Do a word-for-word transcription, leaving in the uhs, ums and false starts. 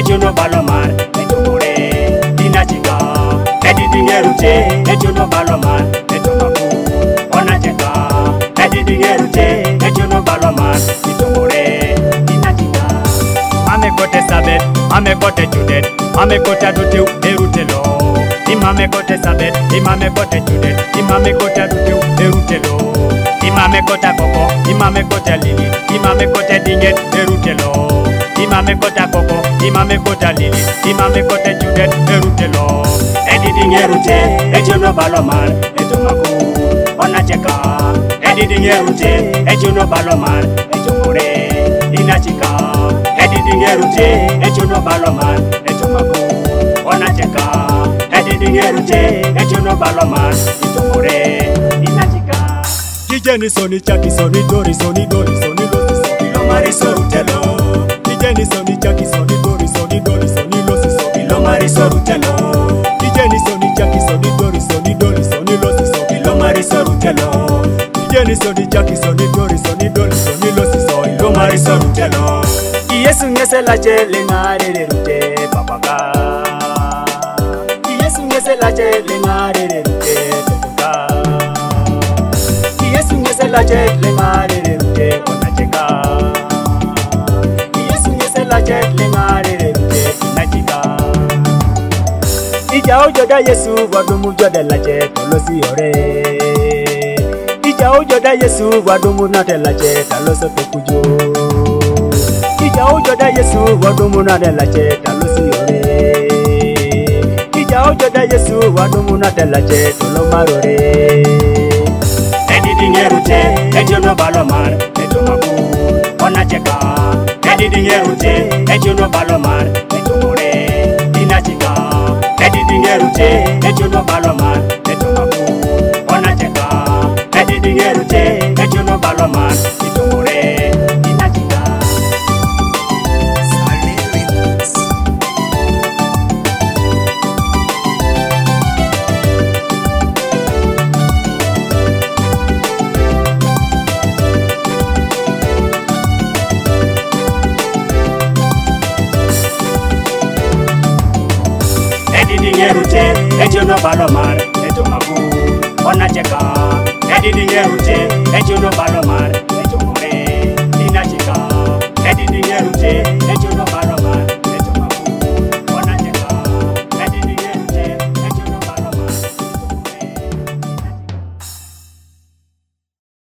echuno balomar, echumure, inachika, edidingerute, echuno balomar, echumaku, onacheka, edidingerute, echuno balomar, echumure, inachika. Ame kote sabet, ame kote judet, ame kote dutiu, erutelo. Imame kote sabet, imame kote judet, imame kote dutiu, erutelo. Imame kote koko, imame kote lili, imame kote dinget, erutelo. Imame kote koko, imame kote lili, imame kote judet, erutelo. Ediding erute, ejuno balomar, etumaku, onacheka. Ediding erute, ejuno balomar, etumure, inachika. Ediding erute, ejuno balomar, etumaku, onacheka. Ediding erute, ejuno balomar, etumure, inachika. Kijeni soni chaki soni dori soni dori soni losi soni lomari sorutelo. Kijeni soni chaki soni dori soni dori soni losi soni lomari sorutelo. Kijeni soni chaki soni dori soni dori soni losi soni lomari sorutelo. Kijeni soni chaki soni dori soni dori soni losi soni lomari sorutelo. Yesu ngese la chele ngare rute papaka. Yesu ngese la chele ngare rute papaka. Yesu ngese la chele ngare rute onacheka. Yesu ngese la chele ngare rute onacheka. Ija ojo da Yesu wadumu jode la chele losi ore. Ija ojo da Yesu wadumu nate la chele loso tokujo. Ija ojo da Yesu wadumu nate la chele losi ore. Ija ojo da Yesu wadumu nate la chele lo marore. Ediding erute, ejuno balomar, etumaku, onacheka. Ediding erute, ejuno balomar, etumure, inachika. Ediding erute, ejuno balomar, etumaku, onacheka. Ediding erute, ejuno balomar, etumure, inachika. Ediding erute, ejuno balomar, etumaku, onacheka. Ediding erute, ejuno balomar,